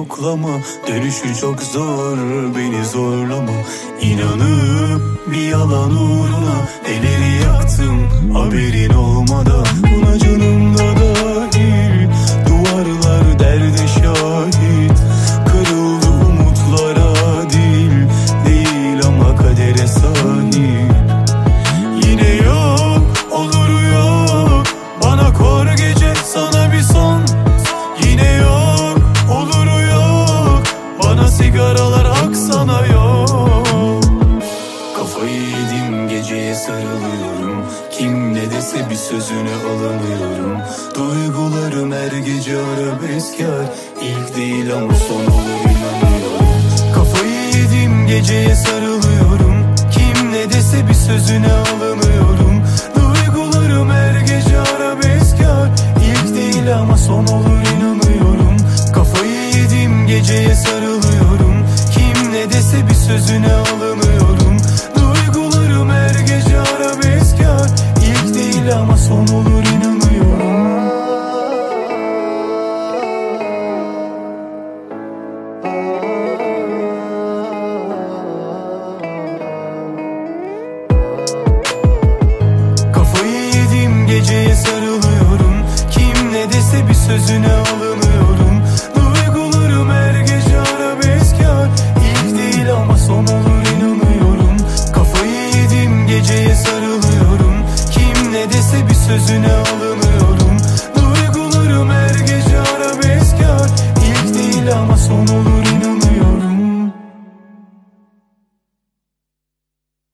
yoklama, dönüşü çok zor, beni zorlama. İnanıp bir yalan uğruna neleri yaktım haberin olmadan. Buna canım da dahil, duvarlar derde şahit. Kırıldı umutlara değil ama kadere sahip. Yine yok, olur yok, bana kor gece sana bir son. Yine yok, olur yok, bana sigaralar aksana yok. Kafayı yedim, geceye sarılıyorum. Kim ne dese bir sözüne alınıyorum. Duygularım her gece arabeskar, İlk değil ama son olur inanıyorum. Kafayı yedim, geceye sarılıyorum. Kim ne dese bir sözüne alınıyorum. Duygularım her gece arabeskar, İlk değil ama son olur inanıyorum. Kafayı yedim, geceye sarılıyorum. Kim ne dese bir sözüne alınıyorum. Duygularım her gece arabeskar, İlk değil ama son olur inanıyorum. Kafayı yedim, geceye sarılıyorum. Kim ne dese bir sözüne alınıyorum. Duygularım her gece arabeskar, İlk değil ama son olur inanıyorum. Kafayı yedim, geceye sarılıyorum. Kim ne dese bir sözüne alınıyorum.